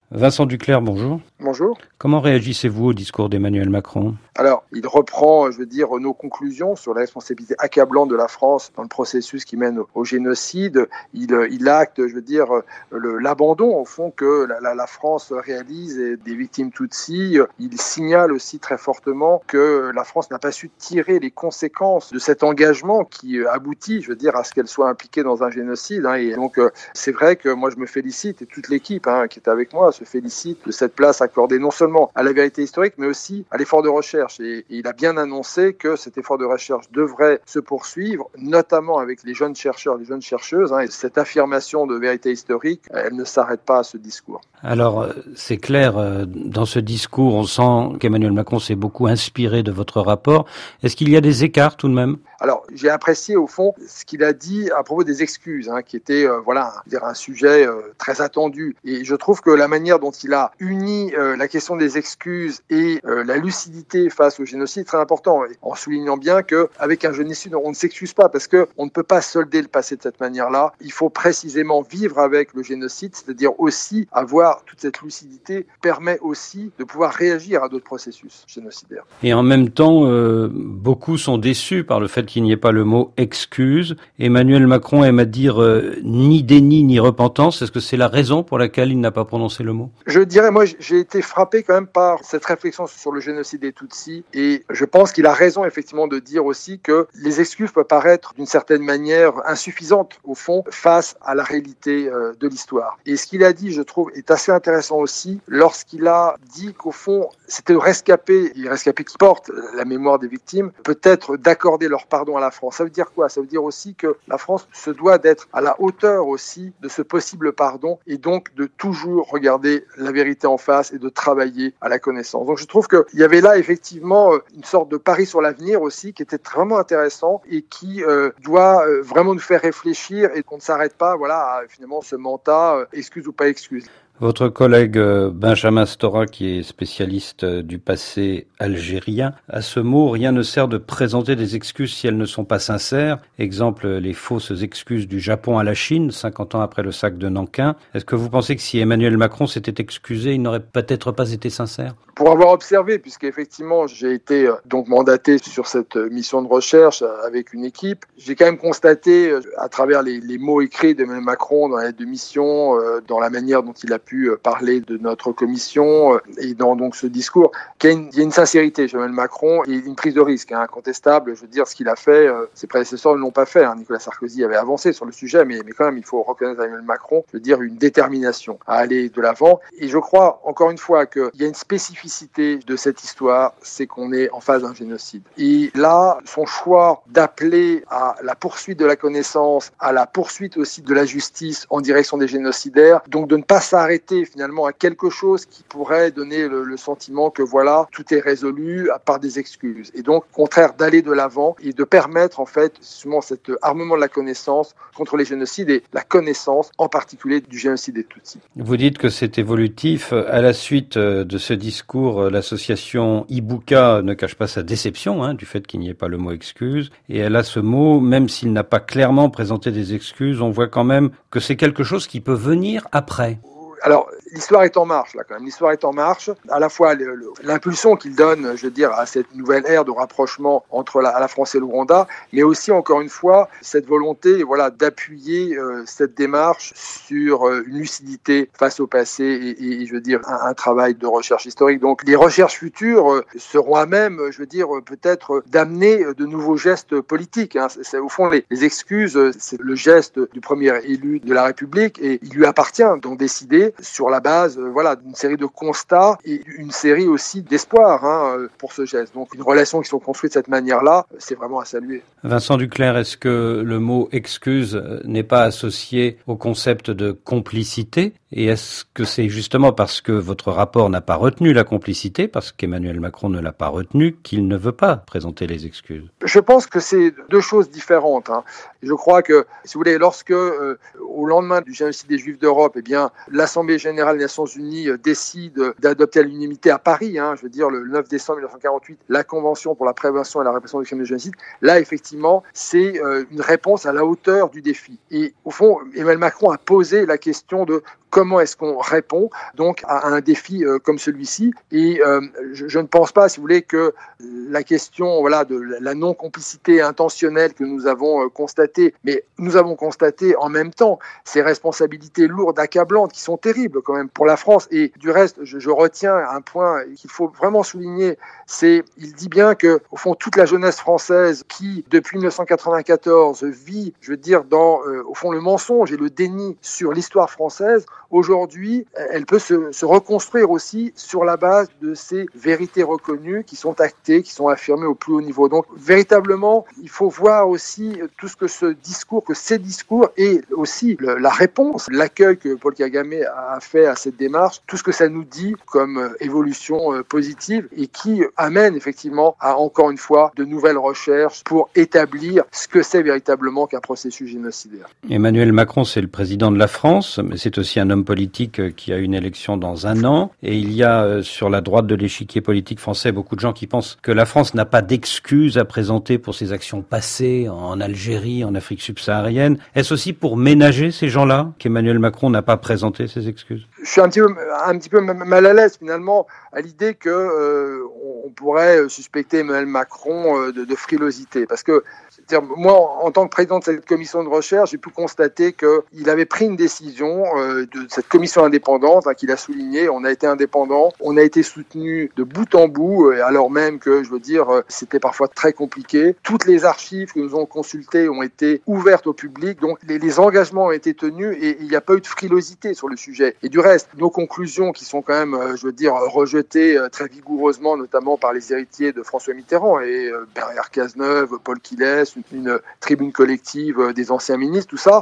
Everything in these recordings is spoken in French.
Vincent Duclerc, bonjour. Bonjour. Comment réagissez-vous au discours d'Emmanuel Macron ? Alors, il reprend, nos conclusions sur la responsabilité accablante de la France dans le processus qui mène au génocide. Il acte, l'abandon, au fond, que la France réalise des victimes Tutsis. Il signale aussi très fortement que la France n'a pas su tirer les conséquences de cet engagement qui aboutit, à ce qu'elle soit impliquée dans un génocide. Et donc, c'est vrai que moi, je me félicite, et toute l'équipe qui est avec moi se félicite de cette place accordée non seulement à la vérité historique, mais aussi à l'effort de recherche. Et il a bien annoncé que cet effort de recherche devrait se poursuivre, notamment avec les jeunes chercheurs, les jeunes chercheuses. Et cette affirmation de vérité historique, elle ne s'arrête pas à ce discours. Alors, c'est clair, dans ce discours, on sent qu'Emmanuel Macron s'est beaucoup inspiré de votre rapport. Est-ce qu'il y a des écarts tout de même ? Alors, j'ai apprécié au fond ce qu'il a dit à propos des excuses, qui était un sujet très attendu. Et je trouve que la manière dont il a uni la question des excuses et la lucidité face au génocide est très important, en soulignant bien qu'avec un génocide, on ne s'excuse pas parce qu'on ne peut pas solder le passé de cette manière-là. Il faut précisément vivre avec le génocide, c'est-à-dire aussi avoir toute cette lucidité permet aussi de pouvoir réagir à d'autres processus génocidaires. Et en même temps, beaucoup sont déçus par le fait qu'il n'y ait pas le mot « excuse ». Emmanuel Macron aime à dire ni déni ni repentance. Est-ce que c'est la raison pour laquelle il n'a pas prononcé le mot ? Je dirais, moi, j'ai été frappé quand même par cette réflexion sur le génocide des Tutsis, et je pense qu'il a raison effectivement de dire aussi que les excuses peuvent paraître d'une certaine manière insuffisantes au fond face à la réalité de l'histoire. Et ce qu'il a dit, je trouve, est assez intéressant aussi lorsqu'il a dit qu'au fond, c'était le rescapé qui porte la mémoire des victimes, peut-être d'accorder leur pardon à la France. Ça veut dire quoi ? Ça veut dire aussi que la France se doit d'être à la hauteur aussi de ce possible pardon, et donc de toujours regarder la vérité en face et de travailler à la connaissance. Donc je trouve qu'il y avait là effectivement une sorte de pari sur l'avenir aussi qui était vraiment intéressant et qui doit vraiment nous faire réfléchir et qu'on ne s'arrête pas à finalement ce mentat excuse ou pas excuse. Votre collègue Benjamin Stora, qui est spécialiste du passé algérien, à ce mot, rien ne sert de présenter des excuses si elles ne sont pas sincères. Exemple, les fausses excuses du Japon à la Chine, 50 ans après le sac de Nankin. Est-ce que vous pensez que si Emmanuel Macron s'était excusé, il n'aurait peut-être pas été sincère ? Pour avoir observé, puisqu'effectivement j'ai été donc mandaté sur cette mission de recherche avec une équipe, j'ai quand même constaté à travers les mots écrits d'Emmanuel Macron dans la lettre de mission, dans la manière dont il a pu parler de notre commission et dans donc ce discours, qu'il y a une sincérité chez Emmanuel Macron et une prise de risque incontestable. Je veux dire, ce qu'il a fait, ses prédécesseurs ne l'ont pas fait. Nicolas Sarkozy avait avancé sur le sujet, mais quand même il faut reconnaître à Emmanuel Macron, une détermination à aller de l'avant. Et je crois encore une fois qu'il y a une spécificité de cette histoire, c'est qu'on est en face d'un génocide. Et là, son choix d'appeler à la poursuite de la connaissance, à la poursuite aussi de la justice en direction des génocidaires, donc de ne pas s'arrêter finalement à quelque chose qui pourrait donner le sentiment que tout est résolu à part des excuses. Et donc, au contraire, d'aller de l'avant et de permettre en fait justement cet armement de la connaissance contre les génocides et la connaissance en particulier du génocide des Tutsis. Vous dites que c'est évolutif. À la suite de ce discours, l'association Ibuka ne cache pas sa déception du fait qu'il n'y ait pas le mot excuse. Et elle a ce mot, même s'il n'a pas clairement présenté des excuses, on voit quand même que c'est quelque chose qui peut venir après. Alors, l'histoire est en marche, là, quand même. L'histoire est en marche. À la fois, l'impulsion qu'il donne, à cette nouvelle ère de rapprochement entre la France et le Rwanda, mais aussi, encore une fois, cette volonté, d'appuyer cette démarche sur une lucidité face au passé et un travail de recherche historique. Donc, les recherches futures seront à même, peut-être d'amener de nouveaux gestes politiques. C'est, au fond, les excuses, c'est le geste du premier élu de la République et il lui appartient d'en décider sur la base d'une série de constats et une série aussi d'espoir pour ce geste. Donc une relation qui sont construites de cette manière-là, c'est vraiment à saluer. Vincent Duclerc, est-ce que le mot excuse n'est pas associé au concept de complicité ? Et est-ce que c'est justement parce que votre rapport n'a pas retenu la complicité, parce qu'Emmanuel Macron ne l'a pas retenu, qu'il ne veut pas présenter les excuses ? Je pense que c'est deux choses différentes. Je crois que, si vous voulez, lorsque, au lendemain du génocide des Juifs d'Europe, l'Assemblée générale des Nations Unies décide d'adopter à l'unanimité à Paris, le 9 décembre 1948, la Convention pour la prévention et la répression des crimes de génocide, là, effectivement, c'est une réponse à la hauteur du défi. Et au fond, Emmanuel Macron a posé la question de comment est-ce qu'on répond donc à un défi comme celui-ci. Et je ne pense pas, si vous voulez, que la question de la non-complicité intentionnelle que nous avons constatée, mais nous avons constaté en même temps ces responsabilités lourdes, accablantes, qui sont terribles quand même pour la France. Et du reste, je retiens un point qu'il faut vraiment souligner, il dit bien que, au fond, toute la jeunesse française qui, depuis 1994, vit, dans, au fond, le mensonge et le déni sur l'histoire française, aujourd'hui, elle peut se reconstruire aussi sur la base de ces vérités reconnues qui sont actées, qui sont affirmées au plus haut niveau. Donc, véritablement, il faut voir aussi tout ce que ces discours et aussi la réponse, l'accueil que Paul Kagame a fait à cette démarche, tout ce que ça nous dit comme évolution positive et qui amène effectivement à, encore une fois, de nouvelles recherches pour établir ce que c'est véritablement qu'un processus génocidaire. Emmanuel Macron, c'est le président de la France, mais c'est aussi un homme politique qui a une élection dans un an. Et il y a sur la droite de l'échiquier politique français beaucoup de gens qui pensent que la France n'a pas d'excuses à présenter pour ses actions passées en Algérie, en Afrique subsaharienne. Est-ce aussi pour ménager ces gens-là qu'Emmanuel Macron n'a pas présenté ses excuses? Je suis un petit peu mal à l'aise finalement à l'idée que on pourrait suspecter Emmanuel Macron de frilosité, parce que moi, en tant que président de cette commission de recherche, j'ai pu constater qu'il avait pris une décision de cette commission indépendante qu'il a souligné. On a été indépendant, on a été soutenu de bout en bout, alors même que, c'était parfois très compliqué. Toutes les archives que nous avons consultées ont été ouvertes au public, donc les engagements ont été tenus et il n'y a pas eu de frilosité sur le sujet. Et du reste, nos conclusions qui sont quand même, rejetées très vigoureusement, notamment par les héritiers de François Mitterrand et Bernard Cazeneuve, Paul Quillès, une tribune collective des anciens ministres, tout ça,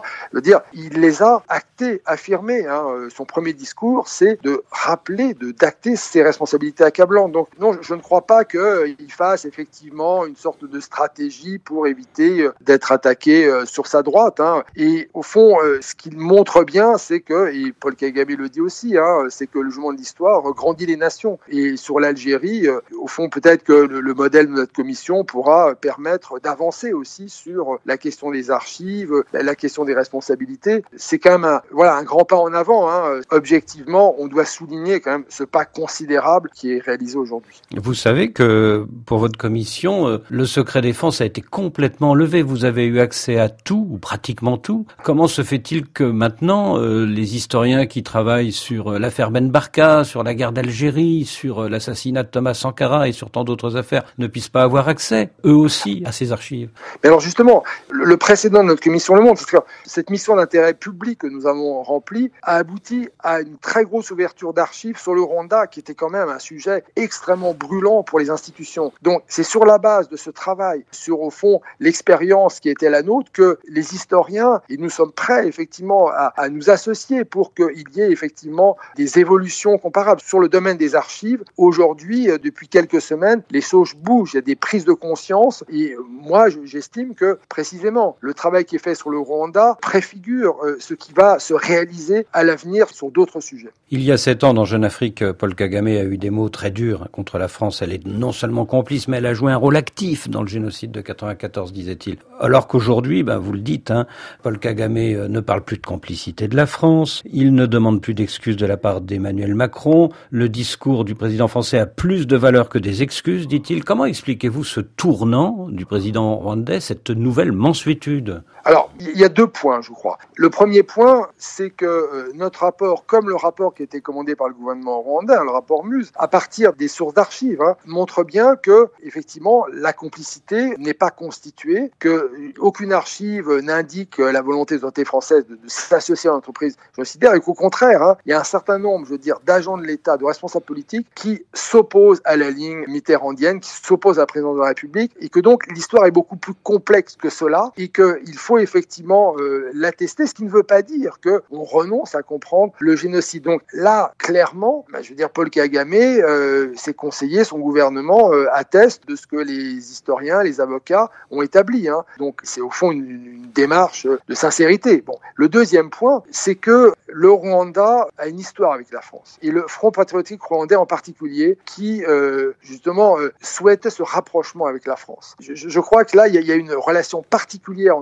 il les a actés, affirmés. Son premier discours, c'est de rappeler, d'acter ses responsabilités accablantes. Donc non, je ne crois pas qu'il fasse effectivement une sorte de stratégie pour éviter d'être attaqué sur sa droite. Et au fond, ce qu'il montre bien, c'est que, et Paul Kagame le dit aussi, c'est que le jugement de l'histoire grandit les nations. Et sur l'Algérie, au fond, peut-être que le modèle de notre commission pourra permettre d'avancer aussi sur la question des archives, la question des responsabilités. C'est quand même un grand pas en avant. Objectivement, on doit souligner quand même ce pas considérable qui est réalisé aujourd'hui. Vous savez que pour votre commission, le secret défense a été complètement levé. Vous avez eu accès à tout, ou pratiquement tout. Comment se fait-il que maintenant, les historiens qui travaillent sur l'affaire Ben Barka, sur la guerre d'Algérie, sur l'assassinat de Thomas Sankara et sur tant d'autres affaires, ne puissent pas avoir accès, eux aussi, à ces archives? Mais alors justement, le précédent de notre commission le montre. Cette mission d'intérêt public que nous avons remplie a abouti à une très grosse ouverture d'archives sur le Rwanda, qui était quand même un sujet extrêmement brûlant pour les institutions. Donc c'est sur la base de ce travail, sur au fond l'expérience qui était la nôtre, que les historiens, et nous sommes prêts effectivement à nous associer pour qu'il y ait effectivement des évolutions comparables. Sur le domaine des archives, aujourd'hui, depuis quelques semaines, les choses bougent, il y a des prises de conscience, et moi j'estime que précisément le travail qui est fait sur le Rwanda préfigure ce qui va se réaliser à l'avenir sur d'autres sujets. Il y a 7 ans, dans Jeune Afrique, Paul Kagame a eu des mots très durs contre la France. Elle est non seulement complice, mais elle a joué un rôle actif dans le génocide de 94, disait-il. Alors qu'aujourd'hui, vous le dites, Paul Kagame ne parle plus de complicité de la France. Il ne demande plus d'excuses de la part d'Emmanuel Macron. Le discours du président français a plus de valeur que des excuses, dit-il. Comment expliquez-vous ce tournant du président rwandais, cette nouvelle mansuétude? Alors, il y a 2 points, je crois. Le premier point, c'est que notre rapport, comme le rapport qui a été commandé par le gouvernement rwandais, le rapport Muse, à partir des sources d'archives, montre bien que, effectivement, la complicité n'est pas constituée, que aucune archive n'indique la volonté des autorités françaises de s'associer à l'entreprise génocidaire, et qu'au contraire, il y a un certain nombre, d'agents de l'État, de responsables politiques, qui s'opposent à la ligne mitterrandienne, qui s'opposent à la présidence de la République, et que donc l'histoire est beaucoup plus complexe que cela, et qu'il faut effectivement l'attester, ce qui ne veut pas dire qu'on renonce à comprendre le génocide. Donc là, clairement, Paul Kagame, ses conseillers, son gouvernement attestent de ce que les historiens, les avocats ont établi. Donc c'est au fond une démarche de sincérité. Bon, le deuxième point, c'est que le Rwanda a une histoire avec la France. Et le Front patriotique rwandais en particulier, qui souhaitait ce rapprochement avec la France. Je crois que là, il y a une relation particulière entre la France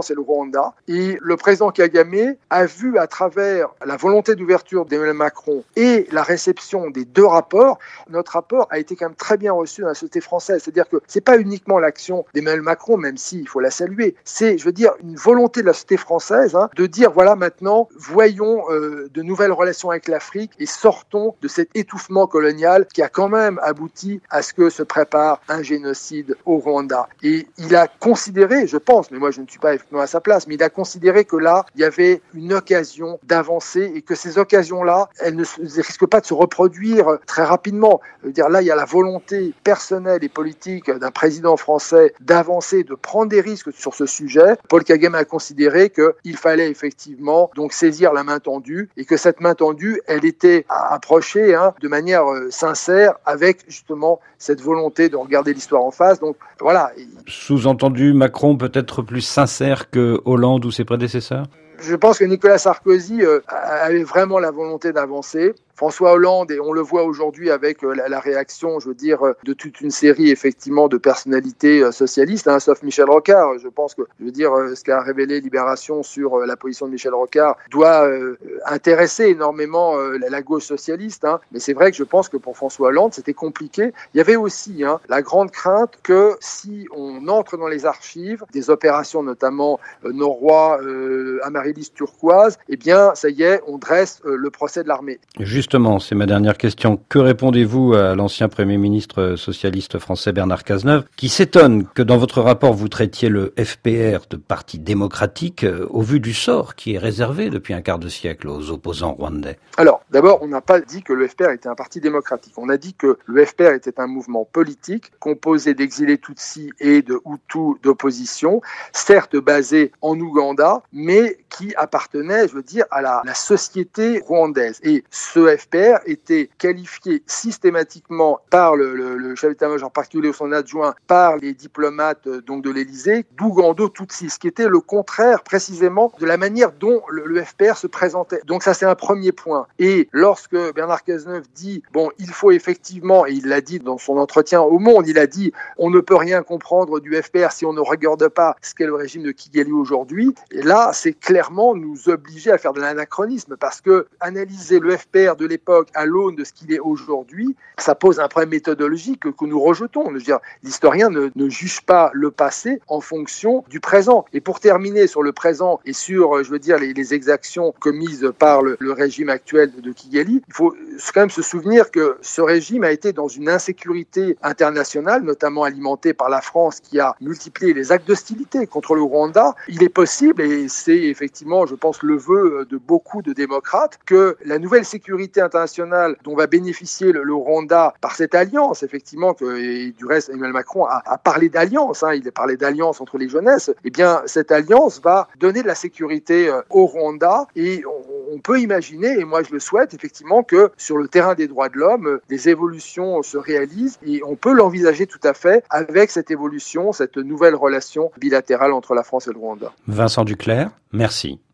France et le Rwanda. Et le président Kagame a vu à travers la volonté d'ouverture d'Emmanuel Macron et la réception des deux rapports, notre rapport a été quand même très bien reçu dans la société française. C'est-à-dire que c'est pas uniquement l'action d'Emmanuel Macron, même s'il faut la saluer, c'est, je veux dire, une volonté de la société française de dire, voilà, maintenant, voyons de nouvelles relations avec l'Afrique et sortons de cet étouffement colonial qui a quand même abouti à ce que se prépare un génocide au Rwanda. Et il a considéré, je pense, mais moi je ne suis pas effectivement à sa place, mais il a considéré que là, il y avait une occasion d'avancer et que ces occasions-là, elles ne risquent pas de se reproduire très rapidement. Je veux dire, là, il y a la volonté personnelle et politique d'un président français d'avancer, de prendre des risques sur ce sujet. Paul Kagame a considéré qu'il fallait effectivement donc saisir la main tendue et que cette main tendue, elle était approchée de manière sincère avec justement cette volonté de regarder l'histoire en face. Donc voilà. Sous-entendu, Macron peut être plus sincère que Hollande ou ses prédécesseurs ? Je pense que Nicolas Sarkozy avait vraiment la volonté d'avancer. François Hollande, et on le voit aujourd'hui avec la réaction, je veux dire, de toute une série, effectivement, de personnalités socialistes, sauf Michel Rocard. Je pense que, je veux dire, ce qu'a révélé Libération sur la position de Michel Rocard doit intéresser énormément la gauche socialiste. Mais c'est vrai que je pense que pour François Hollande, c'était compliqué. Il y avait aussi la grande crainte que si on entre dans les archives, des opérations notamment Norrois, Amaryllis turquoise, eh bien, ça y est, on dresse le procès de l'armée. Justement, c'est ma dernière question. Que répondez-vous à l'ancien Premier ministre socialiste français Bernard Cazeneuve, qui s'étonne que dans votre rapport vous traitiez le FPR de parti démocratique au vu du sort qui est réservé depuis un quart de siècle aux opposants rwandais? Alors, d'abord, on n'a pas dit que le FPR était un parti démocratique. On a dit que le FPR était un mouvement politique composé d'exilés Tutsis et de Hutus d'opposition, certes basé en Ouganda, mais qui appartenait, je veux dire, à la société rwandaise. Et ce FPR était qualifié systématiquement par le chef d'état-major particulier ou son adjoint, par les diplomates donc de l'Élysée, d'Ougando-Tutsi, ce qui était le contraire précisément de la manière dont le FPR se présentait. Donc ça, c'est un premier point. Et lorsque Bernard Cazeneuve dit, bon, il faut effectivement, et il l'a dit dans son entretien au Monde, il a dit, on ne peut rien comprendre du FPR si on ne regarde pas ce qu'est le régime de Kigali aujourd'hui. Et là, c'est clairement nous obliger à faire de l'anachronisme, parce que analyser le FPR de l'époque à l'aune de ce qu'il est aujourd'hui, ça pose un problème méthodologique que nous rejetons. Je veux dire, l'historien ne juge pas le passé en fonction du présent. Et pour terminer sur le présent et sur, je veux dire, les exactions commises par le régime actuel de Kigali, il faut quand même se souvenir que ce régime a été dans une insécurité internationale, notamment alimentée par la France qui a multiplié les actes d'hostilité contre le Rwanda. Il est possible, et c'est effectivement, je pense, le vœu de beaucoup de démocrates, que la nouvelle sécurité internationale dont va bénéficier le Rwanda par cette alliance, effectivement, et du reste, Emmanuel Macron a parlé d'alliance, il a parlé d'alliance entre les jeunesses, eh bien, cette alliance va donner de la sécurité au Rwanda, et on peut imaginer, et moi je le souhaite, effectivement, que sur le terrain des droits de l'homme, des évolutions se réalisent, et on peut l'envisager tout à fait avec cette évolution, cette nouvelle relation bilatérale entre la France et le Rwanda. Vincent Duclercq, merci.